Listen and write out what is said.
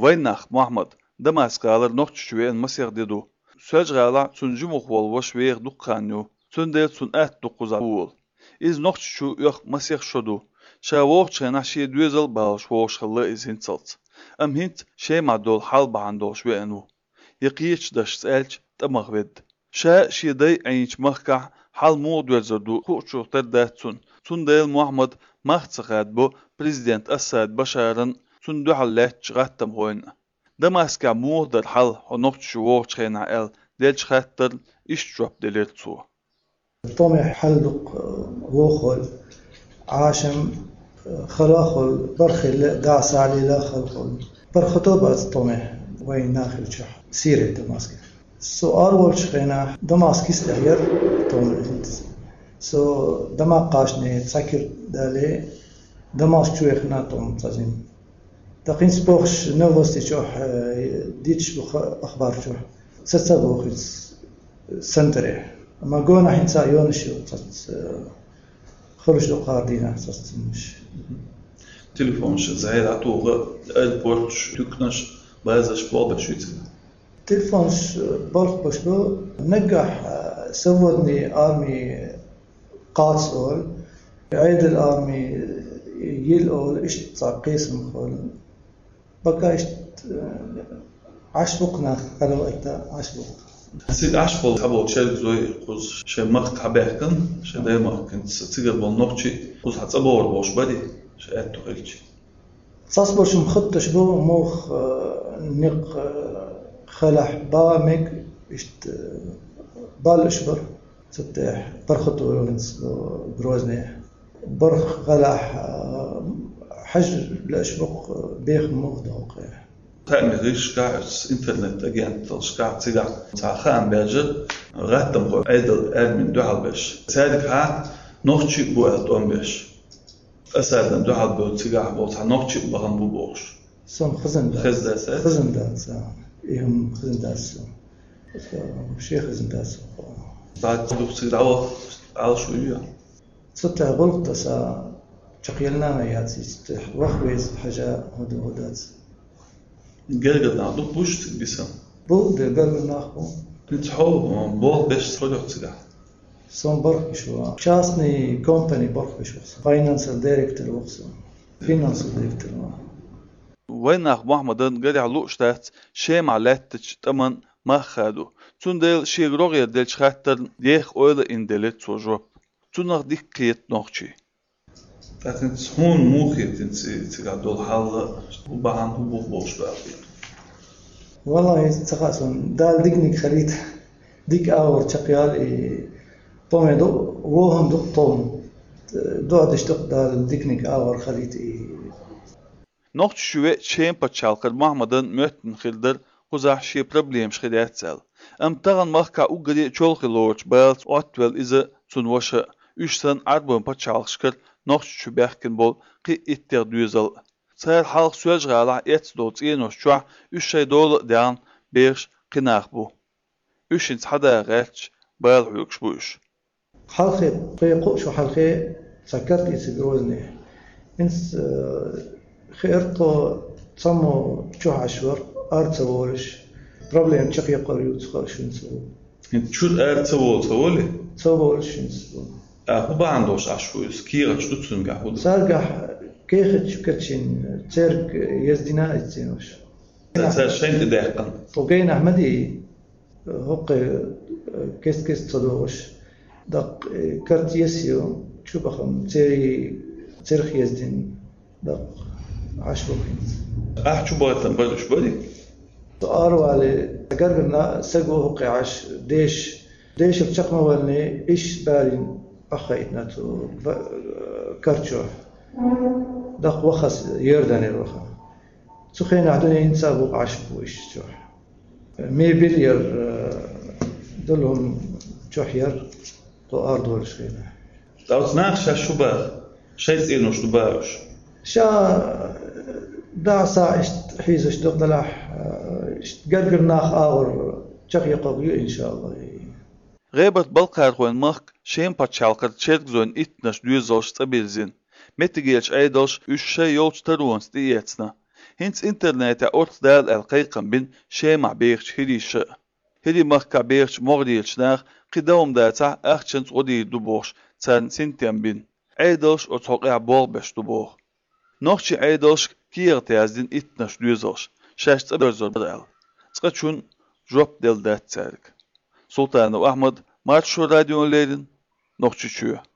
وينخ محمد دماسك على نقطة شوين مسير ديدو سوج على سنجم وخول وشوير دقانيو سندل سن دقوزاول إز نقطة شو يخ مسير شدو شاووخ شنا شي دوزل باش ووش خلا إز هنتلت هنت شي مع دول حال بعندو شوينو يقيش داش سألش تمغبد شي داي عينش مخكع حال مو دوزدو خوشو ترداتسون سندل محمد مختصقات بو بريزيدنت أساد بشارن سندو حلات غاتم هوين دماسكا مو در حل ونقط شووخ شخينا ديلش خاتر إشتراب دليرتسو طمح حلق ووخل عاشم خلاخل برخل دعس علي لا خلقل برخطوبة طمح وين ناخل شح سيرة دماسك السؤال والشخينا دماسك استغير طمح دماغ قاشني تسكر دالي دماسك شو يخنا طمح تزين دقين سبوخش نوفوستي شوح ديتش بخ أخبار شوح ستسبوخ سنتري أما قونا حين سايون شو خرج دقار دينا مش تليفونش زهير عطوغ البورتش تكنش بازش بوضع شويت تليفونش برق بشبو نجح سودني آرمي قاص أول عيد الآرمي يل أول إشت صار قيسم خول بقى إشت عشبقنا قالوا إيتا عشبق سيد عشبق حبوا تشارك زوي قوز شيء مخت حباكن شيء دايما كنت تيجر بالنقطة قوز حتصبور باش بدي شيء أتوقعش صاصبرش مخطش بو موخ نق خلح بامك إشت بالشبر ستح برخط ولونس بروزني برخ خلح حج لأشبق بيخ مغدوق تاني غيش قاعد إنترنت أجين تلشقاع تيجا تاخان بيجر غاتم خو أيدل أدمن دوحل بيش سادك ها نوخشي بوالت أم بيش أسادن دوحل بيو تيجا بوتها نوخشي بغن بو بوش سام خزن داس إيهم خزن داس شيخ خزن داس بعد دوك تيجا على شوية ستة غلط تسا شقيلنا ما ياتي ستح وخويز حاجة هدات جرجر نعدوك بوش تلبسها بود قلب ناخو نتحو بول بيش تروح تسرع سون برك شو شاسني كومباني برك بشو فاينانسال دايركتور وخصو فاينانسال دايركتور وين أخ محمدن قال على لوشتات شيء معلات تمن ما خدو تون دل شيء رغير دل شخاتر يخ أول إن دلت سوجو تون أخ ديك كيت نوخشي لكن هون موخي تقعد دول حال وبعن هو بوش بقى والله تقاسون دال ديكنيك خليت ديك اور شقيال طومي دو وهم دو طوم دو دشتق دال ديكنيك اور خليت نقط شوية شيء بتشالكر محمدن متن خلدر خزاح شيء بروبليم شخديات سال تغن مخكا أوجري شول خلوش بالت أطول إذا تنوشة إشتن عربون بتشالكر نقط شو بيحكن بول قي إتر دوزل سهل حلق سوج غالا دوت إنوش شوع إشي دول ديان بيرش قناخ بو إشنس حدا غيرش بال حيوكش بوش حلقي قيقو شو حلقي سكرت يسجروزني إنس خيرتو تصمو شو عشور أرتسوولش بروبليم تشقي قريو تخرش نسو شو أرتسوولي تسوولش نسو هو با عندوش عشويس كيرا شو تسنجح هو سارجح كيخش كتشين ترك يزدنا يتزينوش شين تداقن وقين أحمدي هوق كيست صدوش دق كرت يسيو شو بخم ترخ يزدين دق عشرة شو بغيتن بدوش بدي سؤال على قررنا سجوا هوق عش ديش الشقمة والني إيش بالين أخيتنا تو كرتشو دق وخس يرداني الوخا سخين عدوني إنسابو عشبو إيش شوح مي بلير دولهم شوحير تو أردول شخينا داوت ناخشا شو باغ شيء إنو شو باغش شا دا ساعة حيزش دق دلاح قرقر ناخ آور شخي قوي إن شاء الله غيبت بالقار وين مخك شين باتشالقر تشيرك زون إتناش دوزوش تابيلزين متجيلش أيدوش إش شي يولش تروانس ديتنا Hins internete ort dal القيقن bin şema beğç hirişi. Hedi mahka beğç mordilçnar qidawm data axçınç odi duboş san sintiam bin. Aydoş o toqa bol beş duboş. Noqçi aydoş kiyertazdin itnaş düzoş. Şaştı bözor bral. Çqaçun job del datçark. Sultanov Ahmed Marşo radyolerin noqçuçu.